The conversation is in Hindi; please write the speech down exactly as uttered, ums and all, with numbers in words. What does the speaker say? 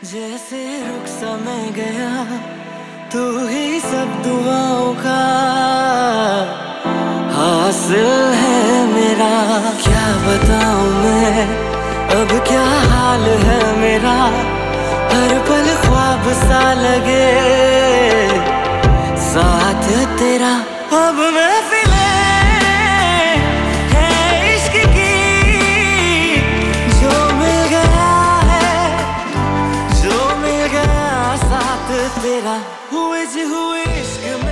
जैसे रुक समय गया तू ही सब दुआओं का हासिल है मेरा। क्या बताऊं मैं अब क्या हाल है मेरा, हर पल ख्वाब सा लगे साथ तेरा। अब महफिले है इश्क की, जो मिल गया है, जो मिल गया साथ तेरा। हुए जी हुए इश्क